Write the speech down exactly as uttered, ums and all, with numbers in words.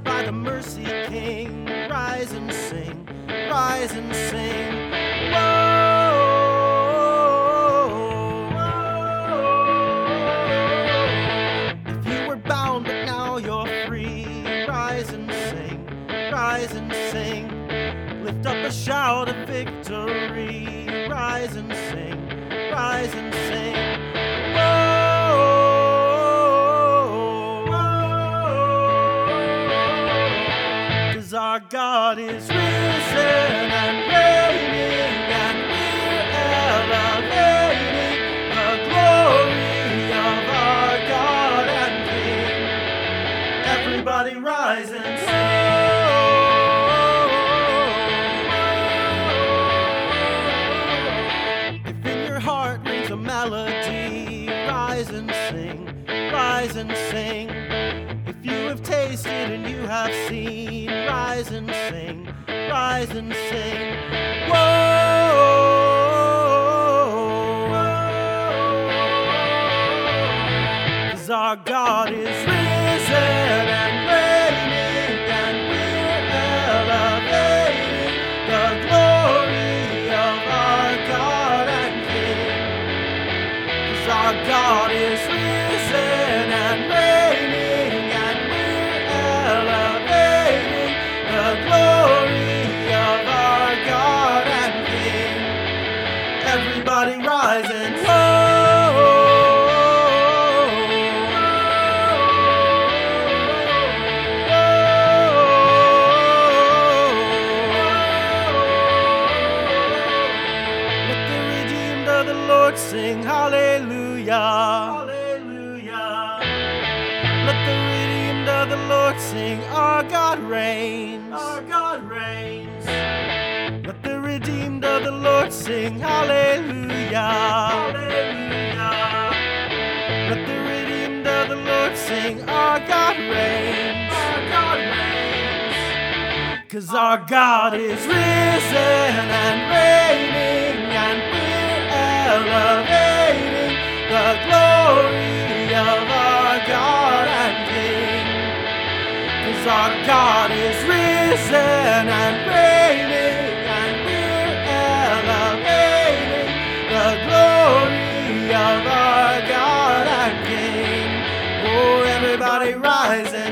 by the mercy King. Rise and sing, rise and sing. Whoa, whoa. If you were bound but now you're free, rise and sing, rise and sing. Lift up a shout of victory. Rise and sing, rise and sing. Our God is risen and reigning, and we're elevating the glory of our God and King. Everybody rise and sing. If in your heart rings a melody, rise and sing, rise and sing. If you have tasted and you have seen, rise and sing, rise and sing. Whoa, whoa. 'Cause our God is risen and reigning, and we're elevating the glory of our God and King. 'Cause our God is risen and reigning, everybody rise and whoa, let the redeemed of the Lord sing hallelujah, hallelujah. Let the redeemed of the Lord sing, our God reigns, our God reigns. Let the redeemed of the Lord sing hallelujah, hallelujah. Let the redeemed of the Lord sing, our God reigns, our God reigns. 'Cause our God is risen and reigning, and we're elevating the glory of our God and King. 'Cause our God is risen and reigning, the glory of our God and King. Oh, everybody rise and